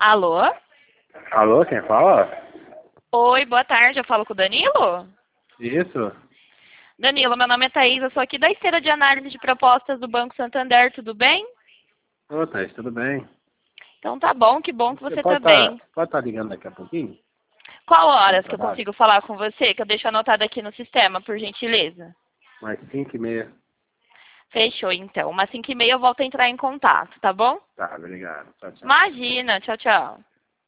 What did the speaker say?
Alô? Alô, quem fala? Oi, boa tarde. Eu falo com o Danilo? Isso. Danilo, meu nome é Thaís, eu sou aqui da esteira de análise de propostas do Banco Santander, tudo bem? Ô, Thaís, tudo bem? Então tá bom, que bom que Você você pode tá bem. tá ligando daqui a pouquinho? Qual No horas que eu trabalho? consigo falar com você, que eu deixo anotado aqui no sistema, por gentileza? Mais 5h30. Fechou, então. Umas 5h30 eu volto a entrar em contato, tá bom? Tá, obrigado. Tchau, tchau. Imagina, tchau, tchau.